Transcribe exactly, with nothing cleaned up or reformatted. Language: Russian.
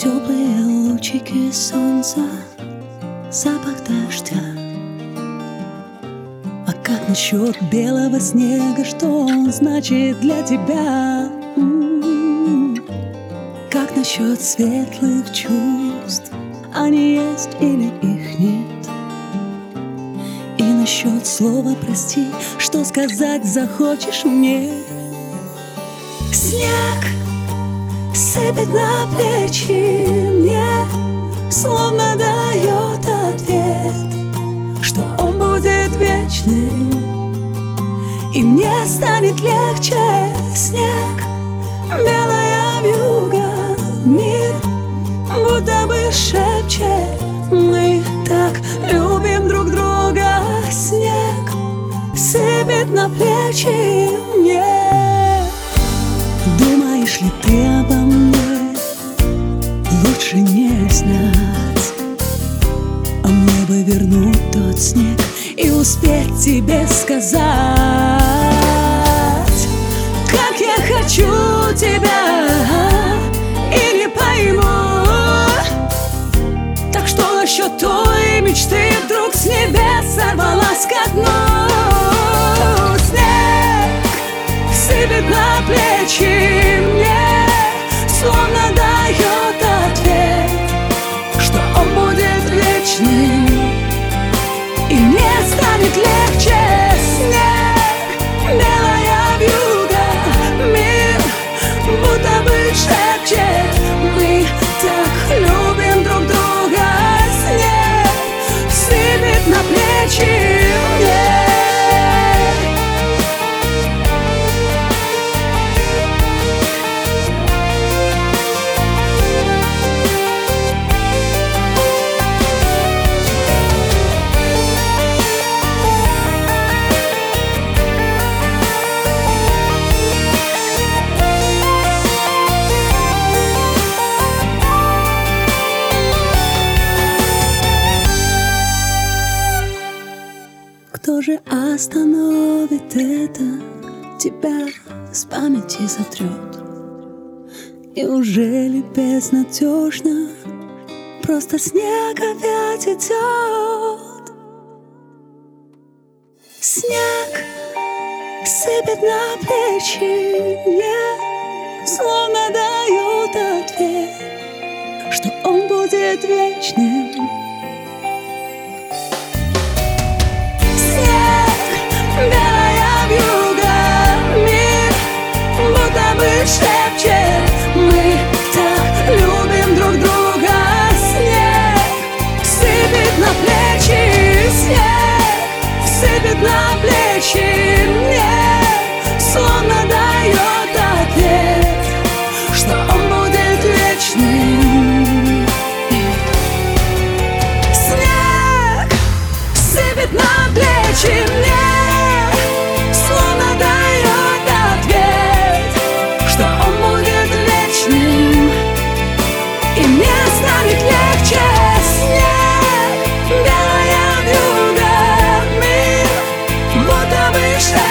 теплые лучики солнца, запах дождя. А как насчет белого снега, что он значит для тебя? М-м-м. Как насчет светлых чувств, они есть или их нет? И насчет слова прости, что сказать захочешь мне? Снег сыпет на плечи мне, словно дает ответ, что он будет вечным, и мне станет легче. Снег, белая вьюга, мир будто бы шепчет: мы так любим друг друга. Снег сыпет на плечи мне. Думаешь ли ты обо мне? Лучше не знать. А мне бы вернуть тот снег и успеть тебе сказать, как я хочу тебя и не пойму. Так что насчет той мечты вдруг с небес сорвалась ко дну? Снег сыпет на плечи мне, словно дает ответ, что он будет вечным, и мне станет легче. Снег, белая вьюга, мир будто бы шепчет: мы так любим друг друга. Снег сыпет на плечи мне. Кто же остановит это? Тебя с памяти сотрет. Неужели безнадежно просто снег опять идет? Снег сыпет на плечи мне, словно дает ответ, что он будет вечным. Белая вьюга, мир будто бы шепчет: мы так любим друг друга. Снег сыпет на плечи, снег сыпет на плечи мне, словно дает ответ, что он будет вечным. Снег сыпет на плечи мне, и мне станет легче. Снег, белая вьюга, мир будто бы шепчет: